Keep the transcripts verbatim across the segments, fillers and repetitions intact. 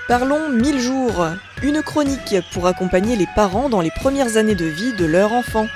Parlons mille jours, une chronique pour accompagner les parents dans les premières années de vie de leur enfant.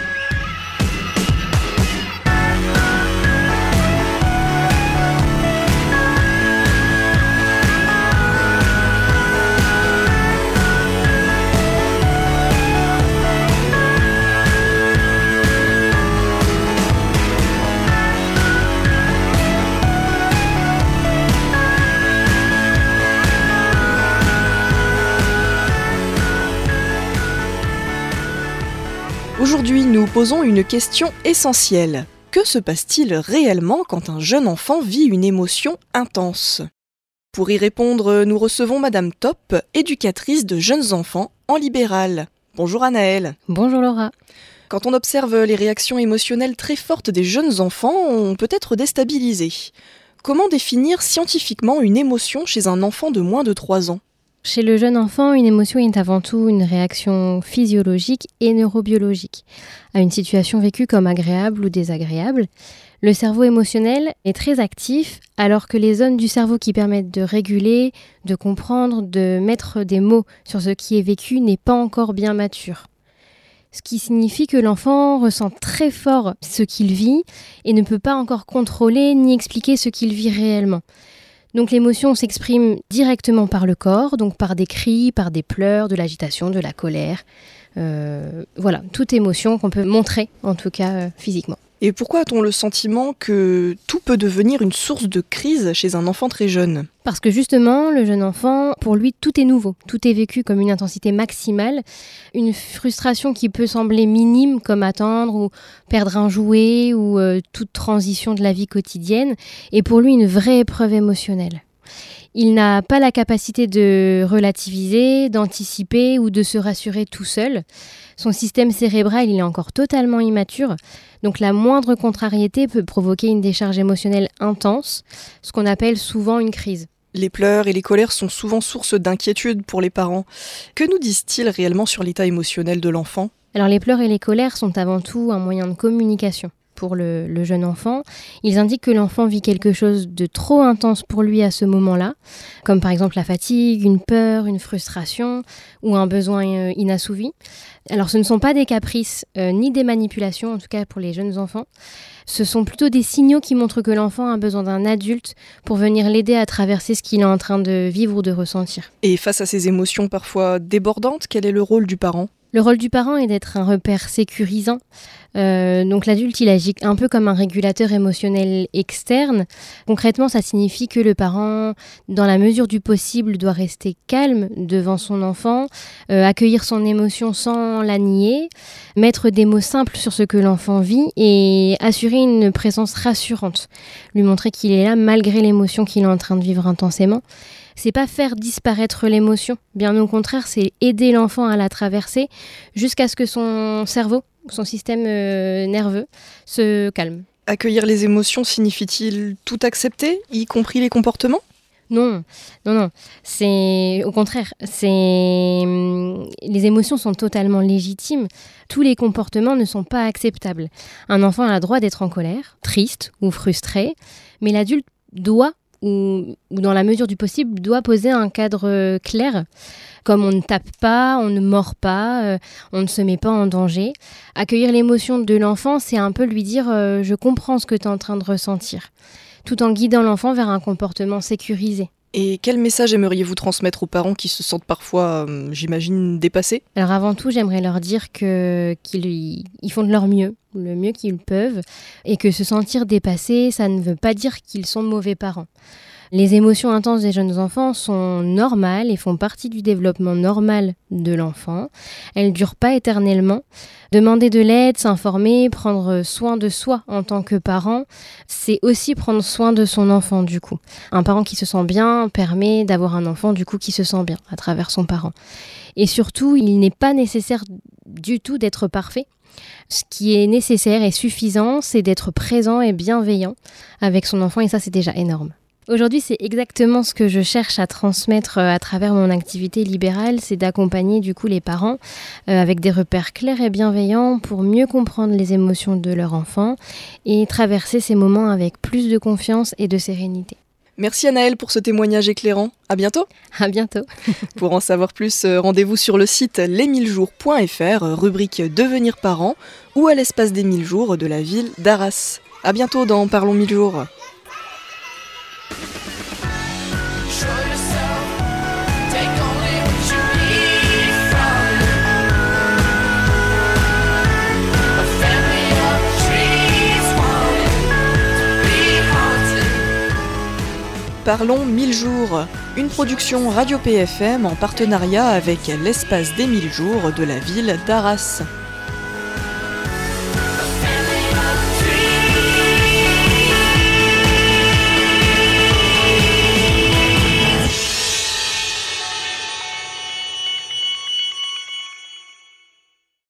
Aujourd'hui, nous posons une question essentielle. Que se passe-t-il réellement quand un jeune enfant vit une émotion intense ? Pour y répondre, nous recevons Madame Top, éducatrice de jeunes enfants en libéral. Bonjour Anaëlle. Bonjour Laura. Quand on observe les réactions émotionnelles très fortes des jeunes enfants, on peut être déstabilisé. Comment définir scientifiquement une émotion chez un enfant de moins de trois ans ? Chez le jeune enfant, une émotion est avant tout une réaction physiologique et neurobiologique à une situation vécue comme agréable ou désagréable. Le cerveau émotionnel est très actif alors que les zones du cerveau qui permettent de réguler, de comprendre, de mettre des mots sur ce qui est vécu n'est pas encore bien mature. Ce qui signifie que l'enfant ressent très fort ce qu'il vit et ne peut pas encore contrôler ni expliquer ce qu'il vit réellement. Donc l'émotion s'exprime directement par le corps, donc par des cris, par des pleurs, de l'agitation, de la colère. Euh, voilà, toute émotion qu'on peut montrer, en tout cas euh, physiquement. Et pourquoi a-t-on le sentiment que tout peut devenir une source de crise chez un enfant très jeune ? Parce que justement, le jeune enfant, pour lui, tout est nouveau. Tout est vécu comme une intensité maximale. Une frustration qui peut sembler minime, comme attendre ou perdre un jouet ou euh, toute transition de la vie quotidienne, est pour lui une vraie épreuve émotionnelle. Il n'a pas la capacité de relativiser, d'anticiper ou de se rassurer tout seul. Son système cérébral, il est encore totalement immature. Donc la moindre contrariété peut provoquer une décharge émotionnelle intense, ce qu'on appelle souvent une crise. Les pleurs et les colères sont souvent source d'inquiétude pour les parents. Que nous disent-ils réellement sur l'état émotionnel de l'enfant ? Alors les pleurs et les colères sont avant tout un moyen de communication pour le, le jeune enfant. Ils indiquent que l'enfant vit quelque chose de trop intense pour lui à ce moment-là, comme par exemple la fatigue, une peur, une frustration ou un besoin euh, inassouvi. Alors ce ne sont pas des caprices euh, ni des manipulations, en tout cas pour les jeunes enfants. Ce sont plutôt des signaux qui montrent que l'enfant a besoin d'un adulte pour venir l'aider à traverser ce qu'il est en train de vivre ou de ressentir. Et face à ces émotions parfois débordantes, quel est le rôle du parent ? Le rôle du parent est d'être un repère sécurisant. Euh, donc l'adulte, il agit un peu comme un régulateur émotionnel externe. Concrètement, ça signifie que le parent, dans la mesure du possible, doit rester calme devant son enfant, euh, accueillir son émotion sans la nier, mettre des mots simples sur ce que l'enfant vit et assurer une présence rassurante, lui montrer qu'il est là malgré l'émotion qu'il est en train de vivre intensément. C'est pas faire disparaître l'émotion, bien au contraire, c'est aider l'enfant à la traverser jusqu'à ce que son cerveau, son système euh, nerveux, se calme. Accueillir les émotions signifie-t-il tout accepter, y compris les comportements ? Non, non, non. C'est au contraire. C'est les émotions sont totalement légitimes. Tous les comportements ne sont pas acceptables. Un enfant a le droit d'être en colère, triste ou frustré, mais l'adulte doit ou, ou dans la mesure du possible, doit poser un cadre clair, comme on ne tape pas, on ne mord pas, euh, on ne se met pas en danger. Accueillir l'émotion de l'enfant, c'est un peu lui dire euh, « je comprends ce que tu es en train de ressentir », tout en guidant l'enfant vers un comportement sécurisé. Et quel message aimeriez-vous transmettre aux parents qui se sentent parfois, euh, j'imagine, dépassés ? Alors avant tout, j'aimerais leur dire que, qu'ils ils font de leur mieux, le mieux qu'ils peuvent, et que se sentir dépassé, ça ne veut pas dire qu'ils sont mauvais parents. Les émotions intenses des jeunes enfants sont normales et font partie du développement normal de l'enfant. Elles ne durent pas éternellement. Demander de l'aide, s'informer, prendre soin de soi en tant que parent, c'est aussi prendre soin de son enfant du coup. Un parent qui se sent bien permet d'avoir un enfant du coup qui se sent bien à travers son parent. Et surtout, il n'est pas nécessaire du tout d'être parfait. Ce qui est nécessaire et suffisant, c'est d'être présent et bienveillant avec son enfant et ça, c'est déjà énorme. Aujourd'hui, c'est exactement ce que je cherche à transmettre à travers mon activité libérale, c'est d'accompagner du coup les parents euh, avec des repères clairs et bienveillants pour mieux comprendre les émotions de leur enfant et traverser ces moments avec plus de confiance et de sérénité. Merci Anaëlle pour ce témoignage éclairant. À bientôt. À bientôt. Pour en savoir plus, rendez-vous sur le site les mille jours point f r, rubrique Devenir parent, ou à l'espace des mille jours de la ville d'Arras. À bientôt dans Parlons mille jours. Parlons mille jours, une production Radio P F M en partenariat avec l'espace des mille jours de la ville d'Arras.